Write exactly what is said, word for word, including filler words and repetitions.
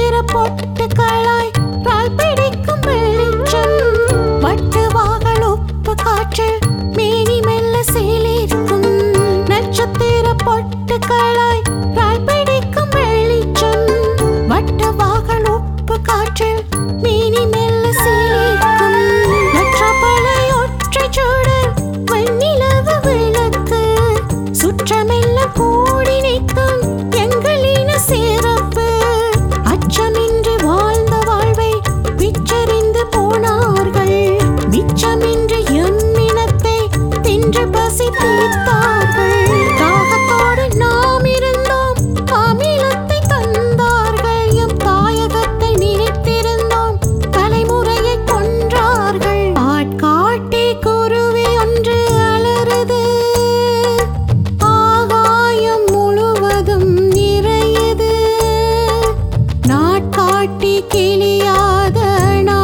பொட்டுக்களாய் பால் பிடிக்கும் வெளிச்சம் வட்டு வாகல் உப்பு காற்றில் மேனி மெல்ல சேலிருக்கும் நட்சத்திர பொட்டுக்களாய் பால் பிடிக்கும் வெளிச்சம் வட்டு வாகல் உப்பு காற்றில் மேனி மெல்ல சேலிருக்கும் நற்றப்பளை ஒற்றை சுடர் வெண்ணிலவு விளக்கு சுற்றமெல்லாம் கூடி நிற்கும் எங்களின சிறப்பு அச்சமின்றி வாழ்ந்த வாழ்வை பிச்சறிந்து போனார்கள் மிச்சமின்றி எம்மினத்தை தின்று பசி தீர்த்தார்கள் தாகத்தோடு நாம் இருந்தோம் அமிலத்தை தந்தார்கள் எம் தாயகத்தை நினைத்திருந்தோம் தலைமுறையை கொன்றார்கள் ஆட்காட்டி குருவி ஒன்று அலறுது ஆகாயம் முழுவதும் நிறையுது நாட்காட்டி கிளியாத